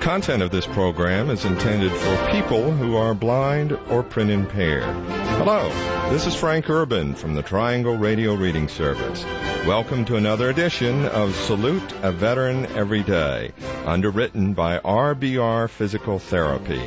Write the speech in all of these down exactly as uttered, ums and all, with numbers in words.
content of this program is intended for people who are blind or print impaired. Hello, this is Frank Urban from the Triangle Radio Reading Service. Welcome to another edition of Salute a Veteran Every Day, underwritten by R B R Physical Therapy.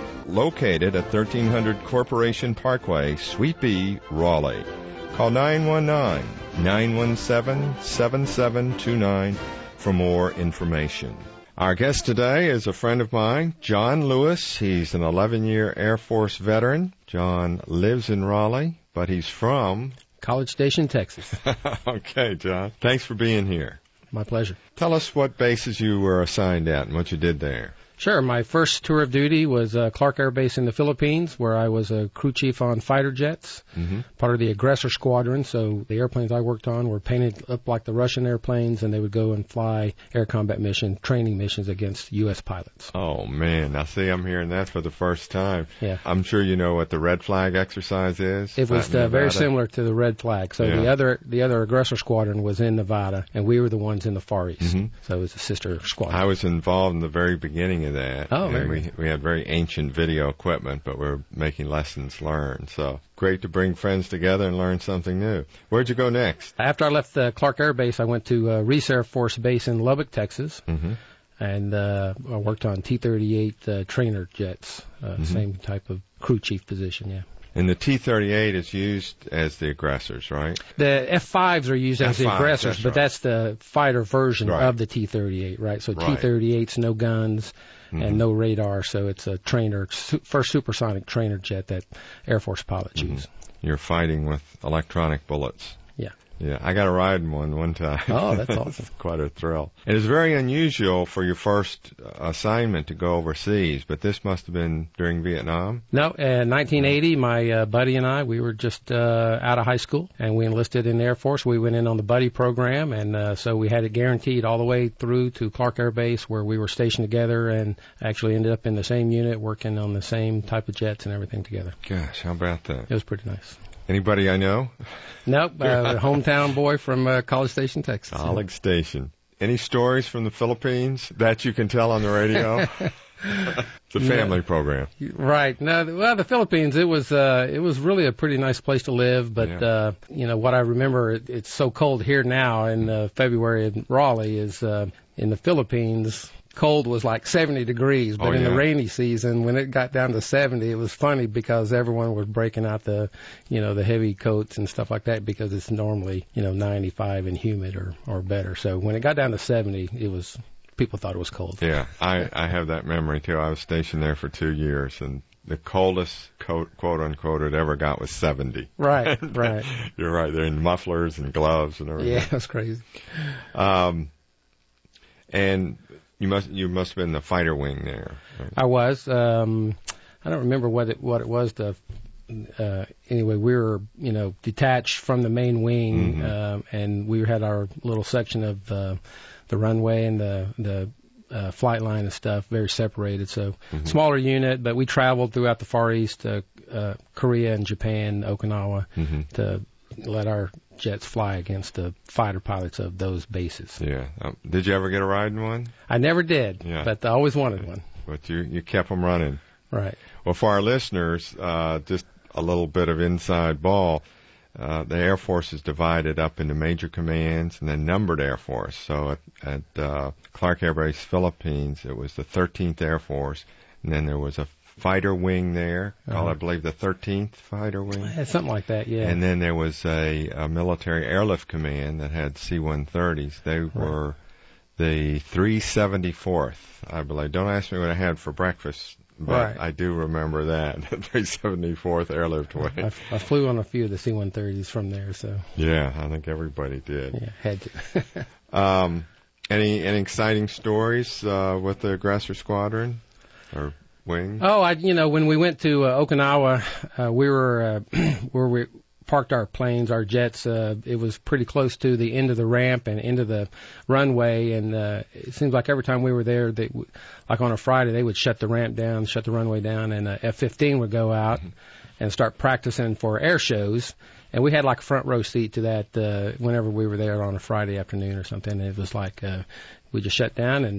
Located at thirteen hundred Corporation Parkway, Suite B, Raleigh. Call nine one nine, nine one seven, seven seven two nine for more information. Our guest today is a friend of mine, John Lewis. He's an eleven-year Air Force veteran. John lives in Raleigh, but he's from College Station, Texas. Okay, John. Thanks for being here. My pleasure. Tell us what bases you were assigned at and what you did there. Sure. My first tour of duty was uh, Clark Air Base in the Philippines, where I was a crew chief on fighter jets, mm-hmm. part of the aggressor squadron. So the airplanes I worked on were painted up like the Russian airplanes, and they would go and fly air combat mission, training missions against U S pilots. Oh, man. Now, see, I'm hearing that for the first time. Yeah. I'm sure you know what the red flag exercise is. It was uh, very similar to the red flag. So yeah. the other the other aggressor squadron was in Nevada, and we were the ones in the Far East. Mm-hmm. So it was a sister squadron. I was involved in the very beginning of that. Oh, very we, we had very ancient video equipment, but we we're making lessons learned. So great to bring friends together and learn something new. Where'd you go next? After I left uh, Clark Air Base, I went to uh, Reese Air Force Base in Lubbock, Texas, mm-hmm. and uh, I worked on T thirty-eight uh, trainer jets, uh, mm-hmm. same type of crew chief position, yeah. And the T thirty-eight is used as the aggressors, right? The F fives are used as F fives, the aggressors, that's but right. that's the fighter version right. of the T thirty-eight, right? So right. T thirty-eight's no guns mm-hmm. and no radar, so it's a trainer, su- first supersonic trainer jet that Air Force pilots mm-hmm. use. You're fighting with electronic bullets. Yeah. Yeah, I got to ride in one one time. Oh, that's awesome. Quite a thrill. It is very unusual for your first assignment to go overseas, but this must have been during Vietnam? No, in nineteen eighty, my uh, buddy and I, we were just uh, out of high school, and we enlisted in the Air Force. We went in on the buddy program, and uh, so we had it guaranteed all the way through to Clark Air Base, where we were stationed together and actually ended up in the same unit, working on the same type of jets and everything together. Gosh, how about that? It was pretty nice. Anybody I know? Nope, uh, hometown boy from uh, College Station, Texas. College Station. Any stories from the Philippines that you can tell on the radio? It's a family no. program. Right. No, well, the Philippines, it was uh, it was really a pretty nice place to live, but, yeah. uh, you know, what I remember, it, it's so cold here now in uh, February in Raleigh is uh, in the Philippines, cold was like seventy degrees, but oh, in yeah. the rainy season, when it got down to seventy, it was funny because everyone was breaking out the, you know, the heavy coats and stuff like that because it's normally, you know, ninety-five and humid or, or better. So when it got down to seventy, it was, people thought it was cold. Yeah, I, I have that memory too. I was stationed there for two years and the coldest, quote, quote unquote, it ever got was seventy. Right, right. You're right. They're in mufflers and gloves and everything. Yeah, that's crazy. Um, and You must you must have been the fighter wing there. Right? I was. Um, I don't remember what it what it was. The uh, anyway, we were you know detached from the main wing, mm-hmm. um, and we had our little section of uh, the runway and the the uh, flight line and stuff very separated. So mm-hmm. smaller unit, but we traveled throughout the Far East, uh, uh, Korea and Japan, Okinawa, mm-hmm. to let our jets fly against the fighter pilots of those bases. Yeah. Um, did you ever get a ride in one? I never did, yeah. but I always wanted one. But you, you kept them running. Right. Well, for our listeners, uh, just a little bit of inside ball. Uh, the Air Force is divided up into major commands and then numbered Air Force. So at, at uh, Clark Air Base, Philippines, it was the thirteenth Air Force, and then there was a fighter wing there, called, uh-huh. I believe, the thirteenth Fighter Wing. Something like that, yeah. And then there was a, a military airlift command that had C one thirties. They right. were the three seventy-fourth, I believe. Don't ask me what I had for breakfast, but right. I do remember that, the three seventy-fourth Airlift Wing. I, I flew on a few of the C one thirties from there, so. Yeah, I think everybody did. Yeah, had to. um, any, any exciting stories uh, with the aggressor squadron? Or wing? Oh, I, you know, when we went to uh, Okinawa, uh, we were uh, where we parked our planes, our jets. Uh, it was pretty close to the end of the ramp and end of the runway, and uh, it seems like every time we were there, they, w- like on a Friday, they would shut the ramp down, shut the runway down, and uh, F fifteen would go out mm-hmm. and start practicing for air shows. And we had like a front row seat to that uh, whenever we were there on a Friday afternoon or something. And it was like uh, we just shut down and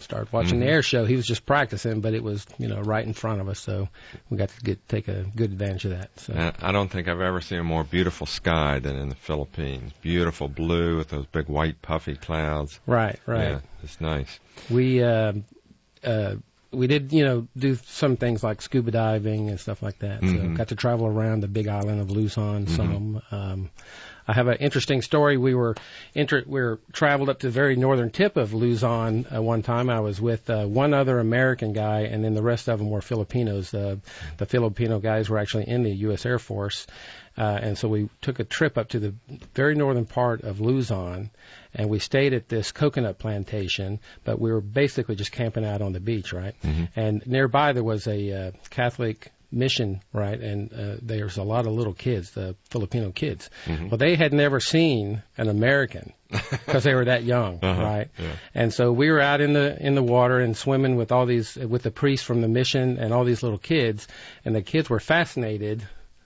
started watching Mm-hmm. the air show. He was just practicing, but it was, you know, right in front of us, so we got to get take a good advantage of that. So. Uh, I don't think I've ever seen a more beautiful sky than in the Philippines. Beautiful blue with those big white puffy clouds. Right, right. Yeah, it's nice. We uh, uh, we did, you know, do some things like scuba diving and stuff like that. Mm-hmm. So got to travel around the big island of Luzon Mm-hmm. some. Um, I have an interesting story. We were inter- we were traveled up to the very northern tip of Luzon uh, one time. I was with uh, one other American guy, and then the rest of them were Filipinos. Uh, the Filipino guys were actually in the U S Air Force, uh, and so we took a trip up to the very northern part of Luzon, and we stayed at this coconut plantation, but we were basically just camping out on the beach, right? Mm-hmm. And nearby there was a uh, Catholic mission, right, and uh, there's a lot of little kids, the Filipino kids. Mm-hmm. Well, they had never seen an American because they were that young, Uh-huh. right? Yeah. And so we were out in the in the water and swimming with all these with the priest from the mission and all these little kids, and the kids were fascinated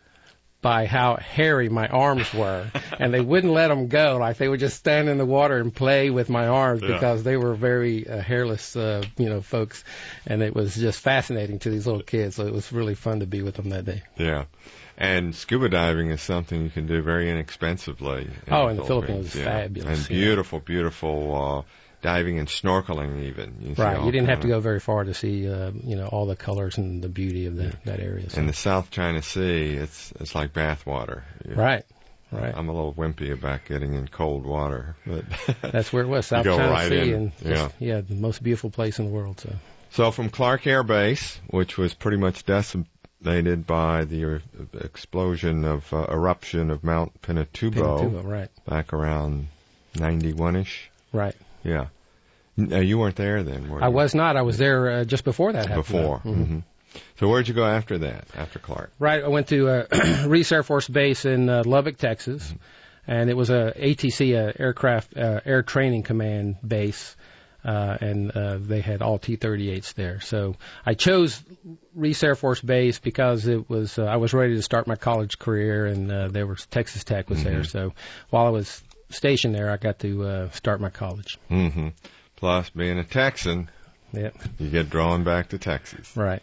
by how hairy my arms were, and they wouldn't let them go. Like they would just stand in the water and play with my arms Yeah. because they were very uh, hairless, uh, you know, folks, and it was just fascinating to these little kids. So it was really fun to be with them that day. Yeah. And scuba diving is something you can do very inexpensively. In Oh, in the Philippines, yeah. fabulous, And yeah. beautiful, beautiful uh, diving and snorkeling even. You see Right, all you didn't have to kind go very far to see, uh, you know, all the colors and the beauty of the, that area. of- So. In the South China Sea, it's it's like bathwater. You- Right, right. I'm a little wimpy about getting in cold water, but That's where it was, South You go China right Sea, in, and yeah. just, yeah, the most beautiful place in the world. So. So from Clark Air Base, which was pretty much decimated by the uh, explosion of uh, eruption of Mount Pinatubo, Pinatubo, right, back around ninety-one-ish. right. Yeah. N- uh, you weren't there then, were you? I was not. I was there uh, just before that happened. Before. Mhm. hmm So where'd you go after that, after Clark? Right. I went to uh, Reese Air Force Base in uh, Lubbock, Texas, and it was a A T C, a aircraft uh, air training command base, uh, and uh, they had all T thirty-eights there. So I chose Reese Air Force Base because it was uh, I was ready to start my college career, and uh, there was Texas Tech was Mm-hmm. there. So while I was stationed there, I got to uh, start my college. hmm Plus, being a Texan, Yep. you get drawn back to Texas. Right.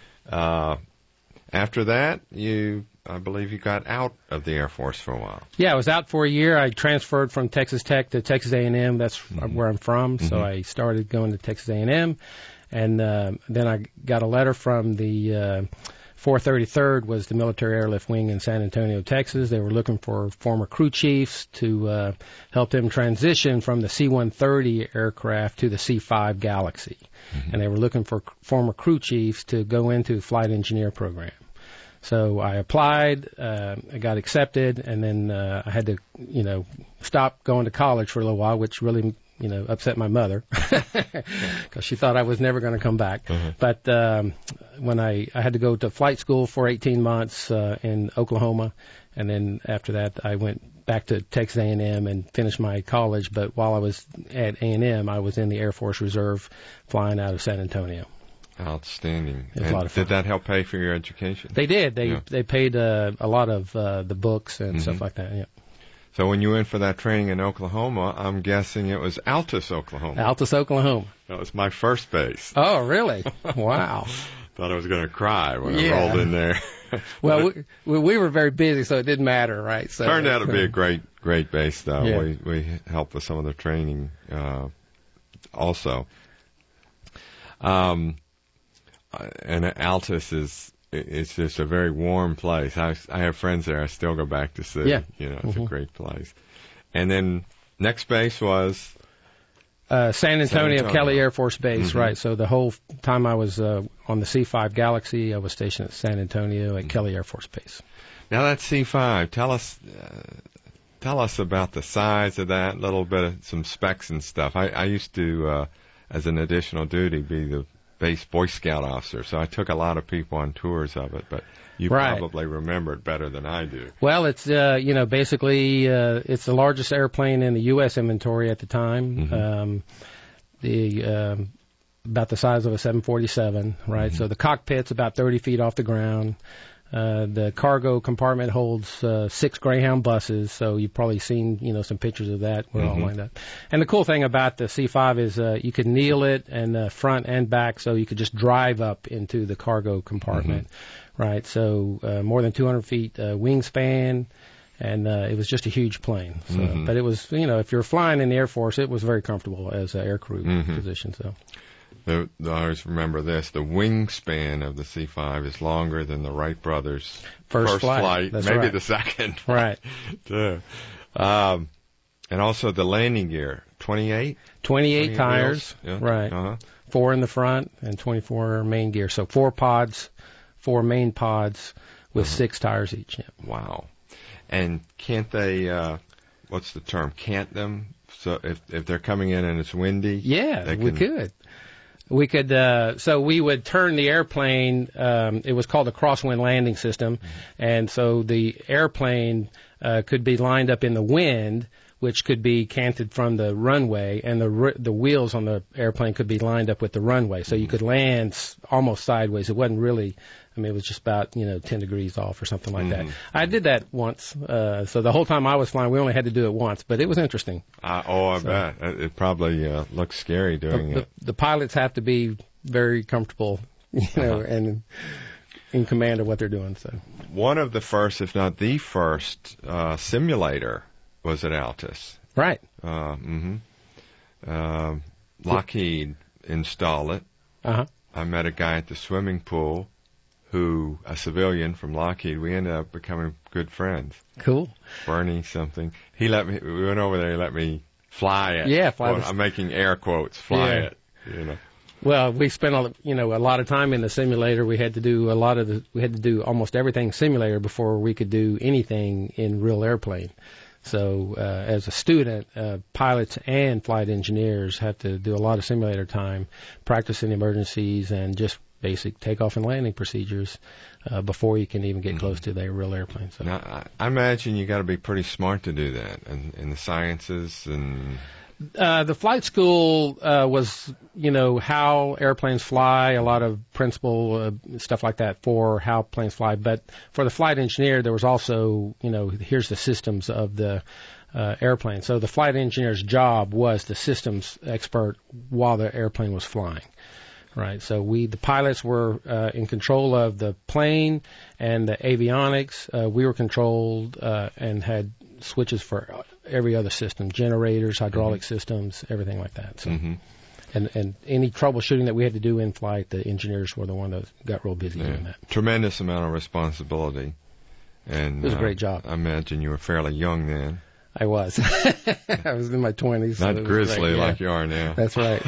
Uh, after that, you, I believe you got out of the Air Force for a while. Yeah, I was out for a year. I transferred from Texas Tech to Texas A and M. That's Mm-hmm. where I'm from. So I started going to Texas A and M, and uh, then I got a letter from the uh, four thirty-third was the military airlift wing in San Antonio, Texas. They were looking for former crew chiefs to uh, help them transition from the C one thirty aircraft to the C five Galaxy. Mm-hmm. And they were looking for c- former crew chiefs to go into the flight engineer program. So I applied, uh, I got accepted, and then uh, I had to, you know, stop going to college for a little while, which really, you know, upset my mother because she thought I was never going to come back. Mhm. But um, when I, I had to go to flight school for eighteen months uh, in Oklahoma, and then after that I went back to Texas A and M and finished my college. But while I was at A and M, I was in the Air Force Reserve flying out of San Antonio. Outstanding. It was a And lot of fun. did that help pay for your education? They did. They Yeah. they paid uh, a lot of uh, the books and Mhm. stuff like that. Yeah. So when you went for that training in Oklahoma, I'm guessing it was Altus, Oklahoma. Altus, Oklahoma. That was my first base. Oh, really? Wow. Thought I was going to cry when I Yeah. rolled in there. Well, But we, we were very busy, so it didn't matter, right? So it turned out to be a great, great base, though. Yeah. We we helped with some of the training uh, also. Um, and Altus is it's just a very warm place. I I have friends there. I still go back to see. Yeah. You know, it's Mhm. a great place. And then next base was Uh, San Antonio, San Antonio. Kelly Air Force Base, Mhm. right? So the whole time I was uh, on the C five Galaxy, I was stationed at San Antonio at Kelly Air Force Base. now that C five. Tell us. Uh, Tell us about the size of that, a little bit of some specs and stuff. I, I used to, uh, as an additional duty, be the base Boy Scout officer, so I took a lot of people on tours of it, but you Right. probably remember it better than I do. Well, it's uh, you know basically uh, it's the largest airplane in the U S inventory at the time. Mhm. Um, the um, about the size of a seven forty-seven, right? Mhm. So the cockpit's about thirty feet off the ground. Uh, the cargo compartment holds uh, six Greyhound buses, so you've probably seen, you know, some pictures of that. We're mm-hmm. all lined up. And the cool thing about the C five is uh, you could kneel it and uh, front and back, so you could just drive up into the cargo compartment, mm-hmm. right? So uh, more than two hundred feet uh, wingspan, and uh, it was just a huge plane. So, mm-hmm. But it was, you know, if you're flying in the Air Force, it was very comfortable as an aircrew mm-hmm. position. So. The, the, I always remember this. The wingspan of the C five is longer than the Wright brothers' first, first flight. flight, That's maybe right. the second. Right. Too. Um, and also the landing gear, twenty-eight? twenty-eight tires, yeah. right. Uh-huh. Four in the front and twenty-four main gear. So four pods, four main pods with uh-huh. six tires each. Yeah. Wow. And can't they, uh, what's the term, can't them? So if if they're coming in and it's windy? Yeah, they can... we could. We could, uh, so we would turn the airplane, um, it was called a crosswind landing system, mm-hmm. and so the airplane uh, could be lined up in the wind, which could be canted from the runway, and the the wheels on the airplane could be lined up with the runway, so mm-hmm. you could land almost sideways. It wasn't really, I mean, it was just about, you know, ten degrees off or something like mm-hmm. that. I did that once, uh, so the whole time I was flying, we only had to do it once, but it was interesting. Uh, oh, I so, bet. It probably uh, looks scary doing the, it. The, the pilots have to be very comfortable, you know, uh-huh. and in command of what they're doing. So one of the first, if not the first, uh, simulator was at Altus. Right. Uh, mm-hmm. Uh, Lockheed installed it. Uh-huh. I met a guy at the swimming pool who, a civilian from Lockheed, we ended up becoming good friends. Cool. Bernie something. He let me, we went over there, he let me fly it. Yeah, fly well, the... I'm making air quotes, fly yeah. it, you know. Well, we spent a, you know, a lot of time in the simulator. We had to do a lot of the, we had to do almost everything simulator before we could do anything in real airplane. So uh, as a student, uh, pilots and flight engineers have to do a lot of simulator time, practicing emergencies and just basic takeoff and landing procedures uh, before you can even get mm-hmm. close to the real airplane. So. Now, I imagine you got to be pretty smart to do that, in, in the sciences and. Uh, the flight school uh, was, you know, how airplanes fly, a lot of principle uh, stuff like that for how planes fly. But for the flight engineer, there was also, you know, here's the systems of the uh, airplane. So the flight engineer's job was the systems expert while the airplane was flying. Right. So we, the pilots, were uh, in control of the plane and the avionics. Uh, we were controlled uh, and had switches for every other system, generators, hydraulic mm-hmm. systems, everything like that. So, mm-hmm. and and any troubleshooting that we had to do in flight, the engineers were the one that got real busy yeah. doing that. Tremendous amount of responsibility. And it was a uh, great job. I imagine you were fairly young then. I was. I was in my twenties. Not so grizzly yeah. like you are now. That's right.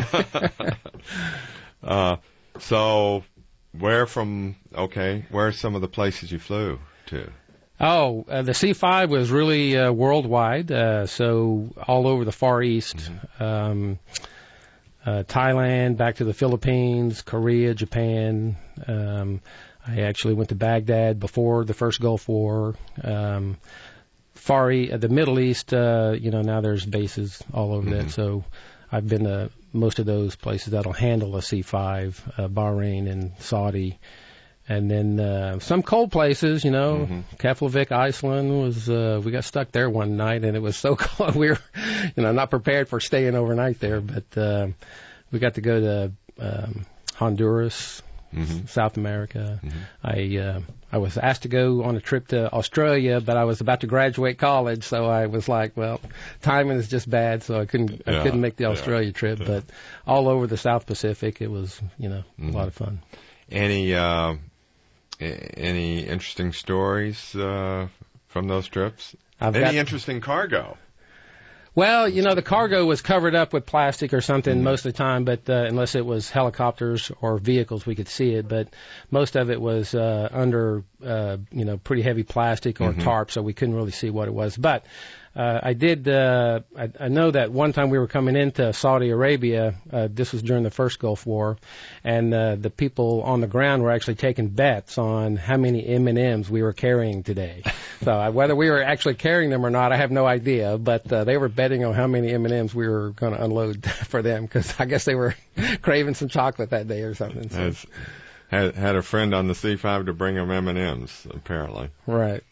uh, so, where from, okay, where are some of the places you flew to? Oh, uh, the C five was really uh, worldwide, uh, so all over the Far East, mm-hmm. um, uh, Thailand, back to the Philippines, Korea, Japan. Um, I actually went to Baghdad before the first Gulf War. Um, Far East, uh, the Middle East, uh, you know, now there's bases all over mm-hmm. that, so I've been to most of those places that'll handle a C five, uh, Bahrain and Saudi. And then uh, some cold places, you know, mm-hmm. Keflavik, Iceland was. Uh, we got stuck there one night, and it was so cold. We were, you know, not prepared for staying overnight there. But uh, we got to go to um, Honduras, mm-hmm. South America. Mm-hmm. I uh, I was asked to go on a trip to Australia, but I was about to graduate college, so I was like, well, timing is just bad, so I couldn't yeah, I couldn't make the Australia yeah, trip. yeah. But all over the South Pacific, it was, you know, mm-hmm. a lot of fun. Any. Uh Any interesting stories uh, from those trips? I've Any got, interesting cargo? Well, you know, the cargo was covered up with plastic or something mm-hmm. most of the time, but uh, unless it was helicopters or vehicles, we could see it. But most of it was uh, under, uh, you know, pretty heavy plastic or mm-hmm. tarp, so we couldn't really see what it was. But uh, I did. Uh, I, I know that one time we were coming into Saudi Arabia. Uh, this was during the first Gulf War, and uh, the people on the ground were actually taking bets on how many M and M's we were carrying today. So uh, whether we were actually carrying them or not, I have no idea. But uh, they were betting on how many M and M's we were going to unload for them, because I guess they were craving some chocolate that day or something. So. That's, had had a friend on the C five to bring him M and M's, apparently. Right.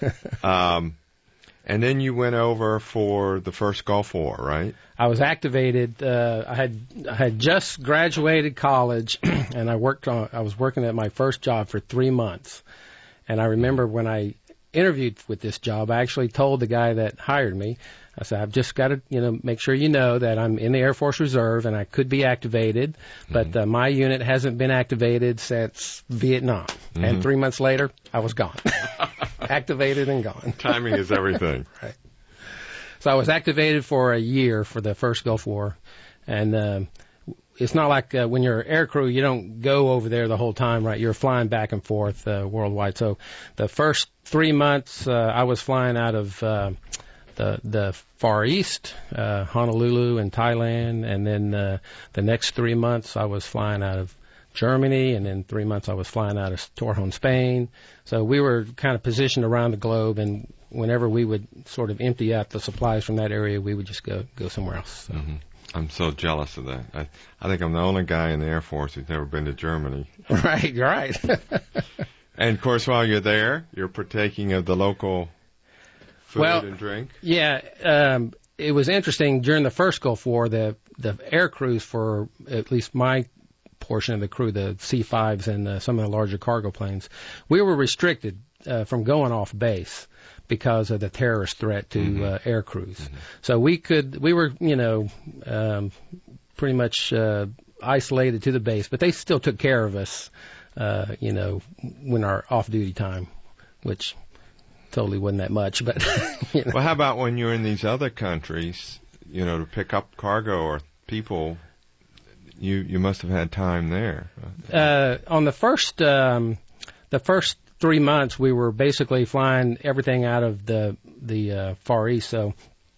um, and then you went over for the first Gulf War, right? I was activated. Uh, I had I had just graduated college, and I worked on. I was working at my first job for three months. And I remember when I interviewed with this job, I actually told the guy that hired me, I said, I've just got to, you know, make sure you know that I'm in the Air Force Reserve and I could be activated, but uh, my unit hasn't been activated since Vietnam. Mm-hmm. And three months later, I was gone. Activated and gone. Timing is everything. Right. So I was activated for a year for the first Gulf War. And uh, it's not like uh, when you're air crew, you don't go over there the whole time, right? You're flying back and forth uh, worldwide. So the first three months, uh, I was flying out of uh, the the Far East, uh, Honolulu and Thailand, and then uh, the next three months I was flying out of Germany, and then three months I was flying out of Torrejon, Spain. So we were kind of positioned around the globe, and whenever we would sort of empty out the supplies from that area, we would just go go somewhere else. So. Mm-hmm. I'm so jealous of that. I, I think I'm the only guy in the Air Force who's never been to Germany. Right, right. And, of course, while you're there, you're partaking of the local food well, and drink. Yeah, um, it was interesting. During the first Gulf War, the, the air crews for at least my portion of the crew, the C fives and uh, some of the larger cargo planes, we were restricted uh, from going off base because of the terrorist threat to mm-hmm. uh, air crews. Mm-hmm. So we could, we were, you know, um, pretty much uh, isolated to the base, but they still took care of us, uh, you know, when our off-duty time, which totally wasn't that much. But you know. Well, how about when you're in these other countries, you know, to pick up cargo or people? You you must have had time there. Uh, on the first um, the first. Three months, we were basically flying everything out of the the uh, Far East. So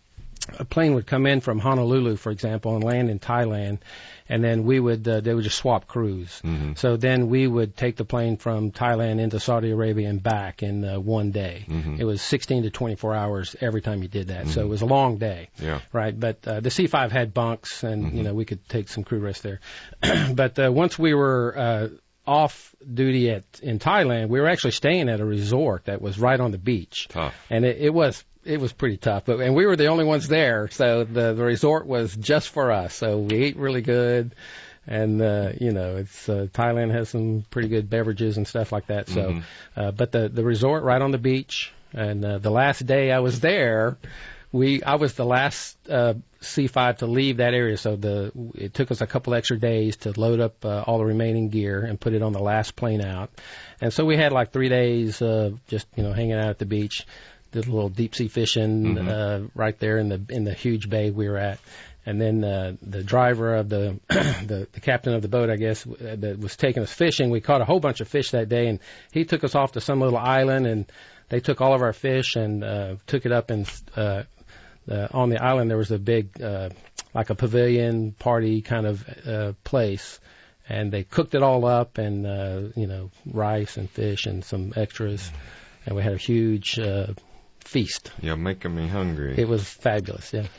a plane would come in from Honolulu, for example, and land in Thailand, and then we would uh, they would just swap crews. Mm-hmm. So then we would take the plane from Thailand into Saudi Arabia and back in uh, one day. Mm-hmm. It was sixteen to twenty-four hours every time you did that. Mm-hmm. So it was a long day, yeah. right? But uh, the C five had bunks, and mm-hmm. you know we could take some crew rest there. But uh, once we were uh, off duty at in Thailand, we were actually staying at a resort that was right on the beach. Tough. And it, it was it was pretty tough. But and we were the only ones there, so the the resort was just for us. So we ate really good, and uh, you know, it's uh, Thailand has some pretty good beverages and stuff like that. So, mm-hmm. uh, but the the resort right on the beach, and uh, the last day I was there, we I was the last uh, C five to leave that area, so the it took us a couple extra days to load up uh, all the remaining gear and put it on the last plane out. And so we had like three days uh, just you know hanging out at the beach, did a little deep sea fishing mm-hmm. uh, right there in the in the huge bay we were at. And then uh, the driver of the, the the captain of the boat, I guess, that was taking us fishing. We caught a whole bunch of fish that day, and he took us off to some little island, and they took all of our fish and uh, took it up and. Uh, Uh, on the island, there was a big, uh, like a pavilion party kind of uh, place, and they cooked it all up, and uh, you know, rice and fish and some extras, and we had a huge uh, feast. You're making me hungry. It was fabulous, yeah.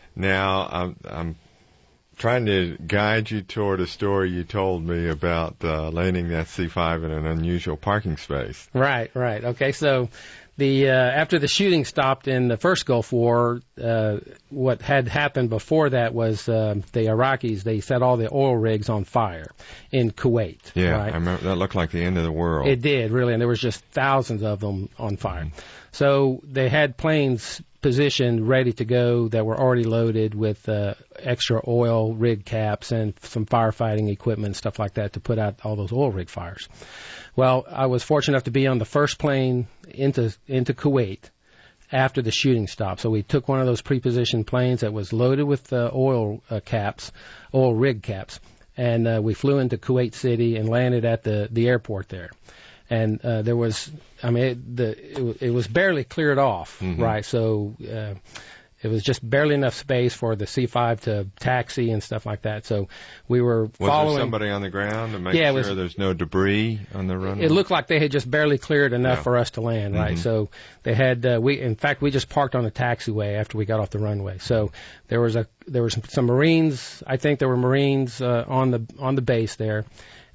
Now I'm, I'm trying to guide you toward a story you told me about uh, landing that C five in an unusual parking space. Right, right. Okay, so. The uh, after the shooting stopped in the first Gulf War, uh, what had happened before that was uh, the Iraqis, they set all the oil rigs on fire in Kuwait. Yeah, right? I remember that looked like the end of the world. It did, really, and there was just thousands of them on fire. Mm-hmm. So they had planes positioned, ready to go, that were already loaded with uh, extra oil rig caps and some firefighting equipment and stuff like that to put out all those oil rig fires. Well, I was fortunate enough to be on the first plane into into Kuwait after the shooting stopped. So we took one of those pre-positioned planes that was loaded with uh, oil uh, caps, oil rig caps, and uh, we flew into Kuwait City and landed at the, the airport there. And uh, there was, I mean, it, the, it, it was barely cleared off, mm-hmm. right? So uh, it was just barely enough space for the C five to taxi and stuff like that. So we were was following. Was there somebody on the ground to make yeah, sure was, there's no debris on the runway? It looked like they had just barely cleared enough yeah. for us to land, right? Mm-hmm. So they had, uh, we in fact, we just parked on the taxiway after we got off the runway. So there was a there was some Marines. I think there were Marines uh, on the on the base there.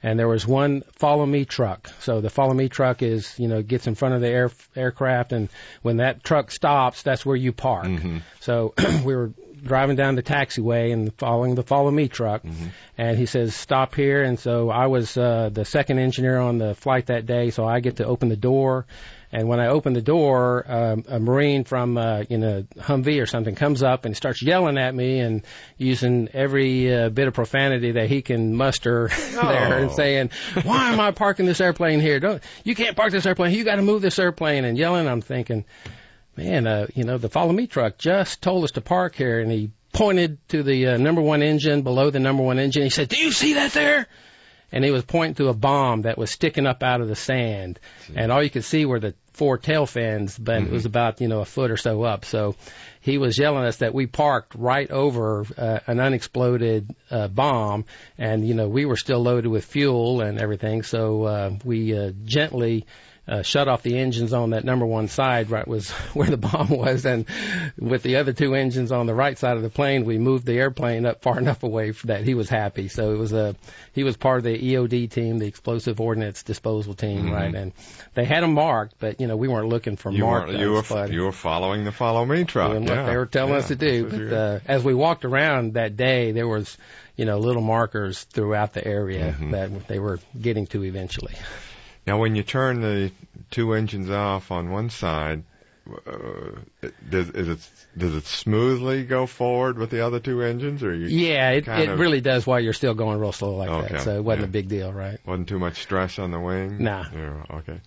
and there was one follow me truck. So the follow me truck is, you know, gets in front of the air, aircraft, and when that truck stops, that's where you park. Mm-hmm. So we were driving down the taxiway and following the follow me truck, mm-hmm. and he says, stop here. And so I was uh, the second engineer on the flight that day, so I get to open the door. And when I open the door, um, a Marine from, uh, you know, Humvee or something comes up and starts yelling at me and using every uh, bit of profanity that he can muster oh. there, and saying, why am I parking this airplane here? Don't, you can't park this airplane. You got to move this airplane. And yelling, I'm thinking, man, uh, you know, the follow me truck just told us to park here. And he pointed to the uh, number one engine, below the number one engine. He said, do you see that there? And he was pointing to a bomb that was sticking up out of the sand. And all you could see were the four tail fins, but mm-hmm. it was about, you know, a foot or so up. So he was yelling at us that we parked right over uh, an unexploded uh, bomb, and, you know, we were still loaded with fuel and everything. So uh, we uh, gently uh, shut off the engines on that number one side, right was where the bomb was, and with the other two engines on the right side of the plane, we moved the airplane up far enough away that he was happy. So it was a he was part of the E O D team, the Explosive Ordnance Disposal Team, mm-hmm. right? And they had them marked, but you know we weren't looking for you marked. You were but you were following the follow me truck. Doing yeah. what they were telling yeah. us to do. But uh, as we walked around that day, there was you know little markers throughout the area mm-hmm. that they were getting to eventually. Now, when you turn the two engines off on one side, uh, does is it does it smoothly go forward with the other two engines, or you? Yeah, it kind it of... really does while you're still going real slow like okay. that. So it wasn't yeah. a big deal, right? Wasn't too much stress on the wing. Nah. Yeah, okay.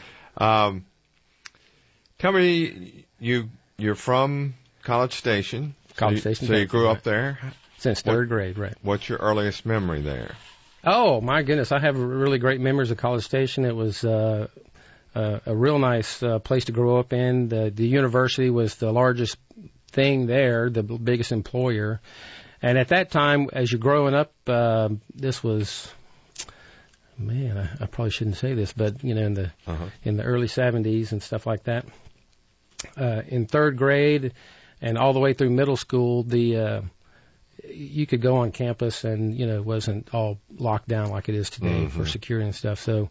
Um, tell me, you you're from College Station. College so you, Station. So you grew right. up there since third what, grade, right? What's your earliest memory there? Oh, my goodness. I have really great memories of College Station. It was uh, uh, a real nice uh, place to grow up in. The, the university was the largest thing there, the biggest employer. And at that time, as you're growing up, uh, this was, man, I, I probably shouldn't say this, but, you know, in the uh-huh. in the early seventies and stuff like that. Uh, in third grade and all the way through middle school, the... Uh, you could go on campus and, you know, it wasn't all locked down like it is today mm-hmm. for security and stuff. So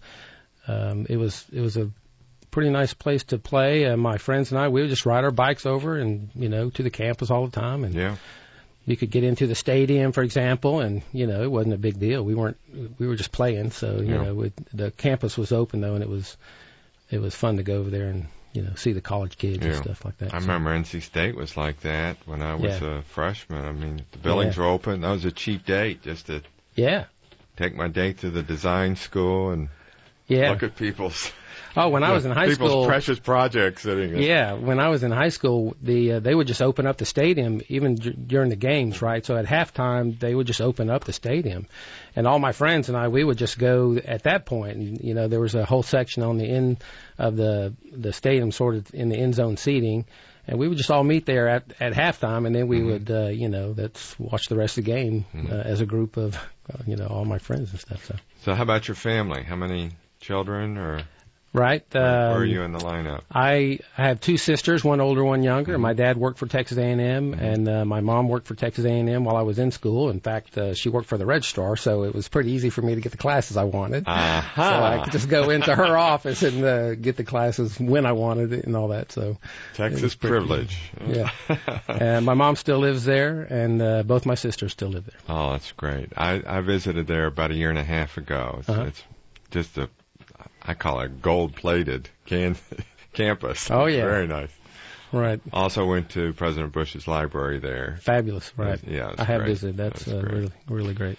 um, it was it was a pretty nice place to play. Uh, my friends and I, we would just ride our bikes over and, you know, to the campus all the time. And yeah. you could get into the stadium, for example, and, you know, it wasn't a big deal. We weren't, we were just playing. So, you yeah. know, it, the campus was open, though, and it was it was fun to go over there and, you know, see the college kids yeah. and stuff like that. I so. remember N C State was like that when I was yeah. a freshman. I mean, the buildings yeah. were open. That was a cheap date just to yeah. take my date to the design school and yeah. look at people's oh, when I was in high people's school, precious projects sitting. Yeah, when I was in high school, the uh, they would just open up the stadium even d- during the games, right? So at halftime, they would just open up the stadium, and all my friends and I, we would just go at that point. And, you know, there was a whole section on the end of the the stadium, sort of in the end zone seating, and we would just all meet there at at halftime, and then we mm-hmm. would, uh, you know, that's watch the rest of the game mm-hmm. uh, as a group of, uh, you know, all my friends and stuff. So. So how about your family? How many children or? Right. Um, Where, where are you in the lineup? I, I have two sisters, one older, one younger. Mm-hmm. My dad worked for Texas A and M, mm-hmm. and uh, my mom worked for Texas A and M while I was in school. In fact, uh, she worked for the registrar, so it was pretty easy for me to get the classes I wanted. Uh-huh. So I could just go into her office and uh, get the classes when I wanted it and all that. So Texas privilege. Yeah. And my mom still lives there, and uh, both my sisters still live there. Oh, that's great. I, I visited there about a year and a half ago. It's, uh-huh. it's just a I call it gold-plated can- campus. Oh, yeah. Very nice. Right. Also went to President Bush's library there. Fabulous, right. Yeah, I have great. visited. That's, That's uh, really, really great.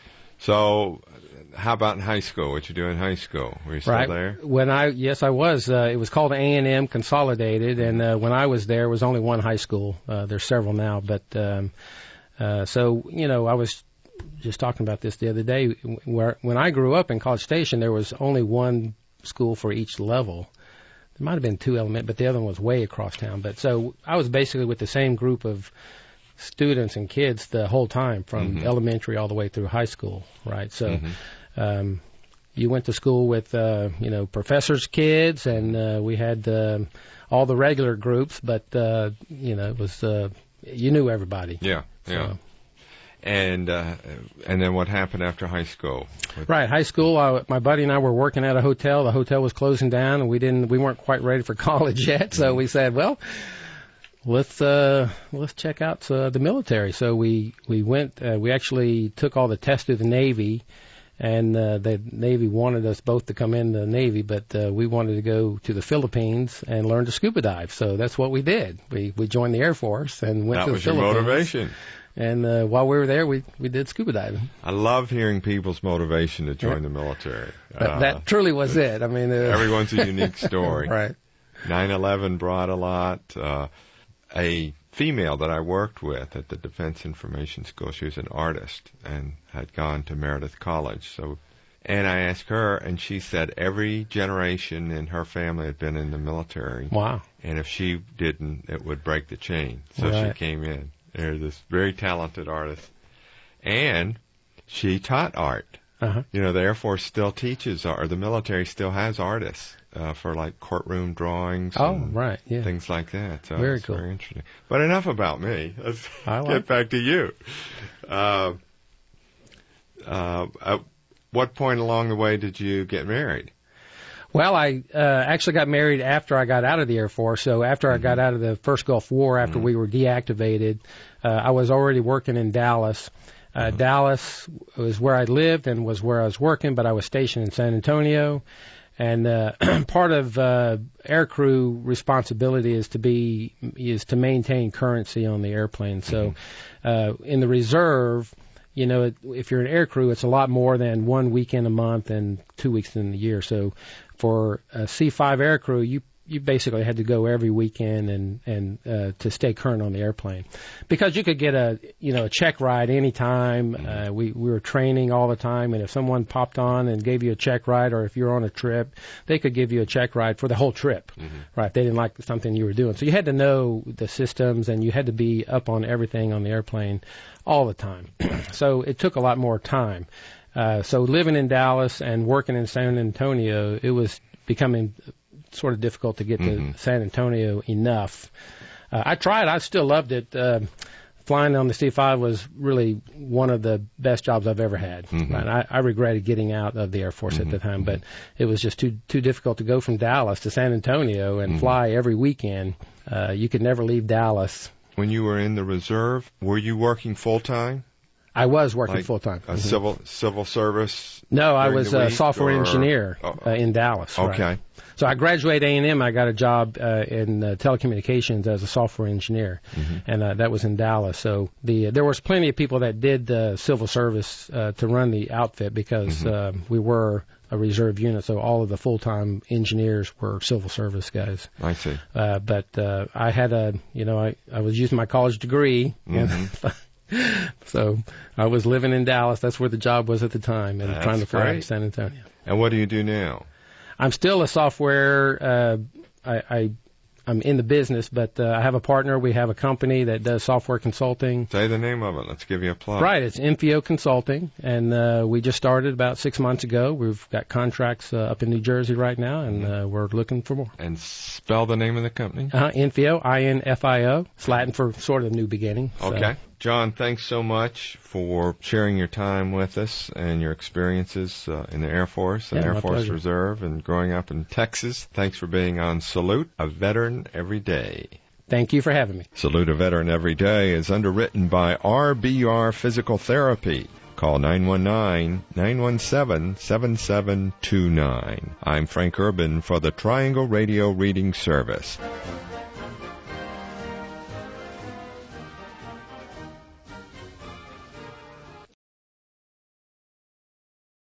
So how about in high school? What you do in high school? Were you still right. there? When I, yes, I was. Uh, it was called A and M Consolidated, and uh, when I was there, it was only one high school. Uh, there's several now, but um, uh, so, you know, I was just talking about this the other day. Where when I grew up in College Station, there was only one school for each level. There might have been two element, but the other one was way across town. But so I was basically with the same group of students and kids the whole time, from mm-hmm. elementary all the way through high school, right? So mm-hmm. um, you went to school with, uh, you know, professors' kids, and uh, we had uh, all the regular groups, but, uh, you know, it was, uh, you knew everybody. Yeah, yeah. So. And uh, and then what happened after high school? Right, high school. Uh, my buddy and I were working at a hotel. The hotel was closing down, and we didn't. We weren't quite ready for college yet. So we said, well, let's uh, let's check out uh, the military. So we we went. Uh, we actually took all the tests through the Navy, and uh, the Navy wanted us both to come in the Navy, but uh, we wanted to go to the Philippines and learn to scuba dive. So that's what we did. We we joined the Air Force and went that to the was your Philippines. Motivation. And uh, while we were there, we, we did scuba diving. I love hearing people's motivation to join yeah. the military. That, uh, that truly was it. I mean, uh, everyone's a unique story. Right. nine eleven brought a lot. Uh, a female that I worked with at the Defense Information School, she was an artist and had gone to Meredith College. So, and I asked her, and she said every generation in her family had been in the military. Wow. And if she didn't, it would break the chain. So right. she came in. They're this very talented artist. And she taught art. Uh-huh. You know, the Air Force still teaches art, or the military still has artists uh, for like courtroom drawings oh, and right, yeah. things like that. So very it's cool. Very interesting. But enough about me. Let's I like get back to you. Uh, uh, at what point along the way did you get married? Well, I uh, actually got married after I got out of the Air Force. So after I got out of the first Gulf War, after mm-hmm. we were deactivated, uh, I was already working in Dallas. Uh, mm-hmm. Dallas was where I lived and was where I was working, but I was stationed in San Antonio. And uh, part of uh, aircrew responsibility is to be is to maintain currency on the airplane. So mm-hmm. uh, in the reserve, you know, if you're an aircrew, it's a lot more than one weekend a month and two weeks in the year. So for a C five aircrew, you you basically had to go every weekend and and uh, to stay current on the airplane, because you could get a you know a check ride anytime. Mm-hmm. Uh, we we were training all the time, and if someone popped on and gave you a check ride, or if you're on a trip, they could give you a check ride for the whole trip. Mm-hmm. Right? If they didn't like something you were doing, so you had to know the systems, and you had to be up on everything on the airplane all the time. So it took a lot more time. Uh, so living in Dallas and working in San Antonio, it was becoming sort of difficult to get mm-hmm. to San Antonio enough. Uh, I tried. I still loved it. Uh, flying on the C five was really one of the best jobs I've ever had. Mm-hmm. Right? I, I regretted getting out of the Air Force mm-hmm. at the time, but it was just too too difficult to go from Dallas to San Antonio and mm-hmm. fly every weekend. Uh, you could never leave Dallas. When you were in the reserve, were you working full time? I was working like full time. A mm-hmm. civil civil service? No, I was a software or? engineer oh, uh, in Dallas. Okay. Right. So I graduated A and M. I got a job uh, in uh, telecommunications as a software engineer, mm-hmm. and uh, that was in Dallas. So the uh, there was plenty of people that did uh, civil service uh, to run the outfit, because mm-hmm. uh, we were a reserve unit. So all of the full-time engineers were civil service guys. I see. Uh, but uh, I had a, you know, I, I was using my college degree. Mm-hmm. And so I was living in Dallas. That's where the job was at the time, and That's trying to fly great. to San Antonio. And what do you do now? I'm still a software. Uh, I, I I'm in the business, but uh, I have a partner. We have a company that does software consulting. Say the name of it. Let's give you a plug. Right, it's Infio Consulting, and uh, we just started about six months ago. We've got contracts uh, up in New Jersey right now, and uh, we're looking for more. And spell the name of the company. Uh-huh, Infio, I N F I O. It's Latin for sort of new beginning. So. Okay. John, thanks so much for sharing your time with us and your experiences uh, in the Air Force and yeah, Air Force pleasure. Reserve and growing up in Texas. Thanks for being on Salute a Veteran Every Day. Thank you for having me. Salute a Veteran Every Day is underwritten by R B R Physical Therapy. Call nine one nine, nine one seven, seven seven two nine. I'm Frank Urban for the Triangle Radio Reading Service.